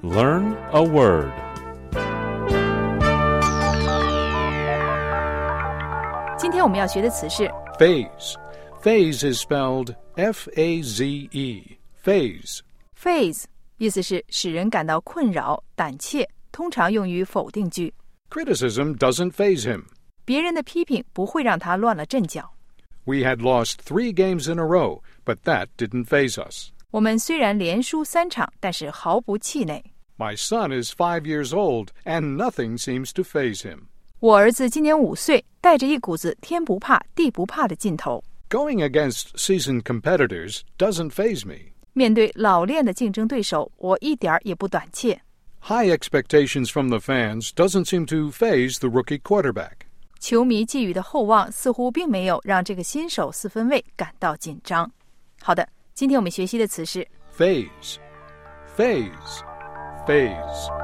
Learn a word. 今天我们要学的词是 Phase. Phase is spelled F-A-Z-E. Phase. phase， 意思是使人感到困扰、胆怯，通常用于否定句。 Criticism doesn't faze him. 别人的批评不会让他乱了阵脚。 We had lost 3 games in a row, but that didn't faze us. 我们虽然连输3场，但是毫不气馁。 My son is 5 years old, and nothing seems to faze him. 我儿子今年5岁，带着一股子天不怕地不怕的劲头。 Going against seasoned competitors doesn't faze me. 面对老练的竞争对手，我一点也不胆怯。 High expectations from the fans doesn't seem to faze the rookie quarterback. 球迷寄予的厚望似乎并没有让这个新手4分卫感到紧张。好的，今天我们学习的词是 Phase. Phase. Phase.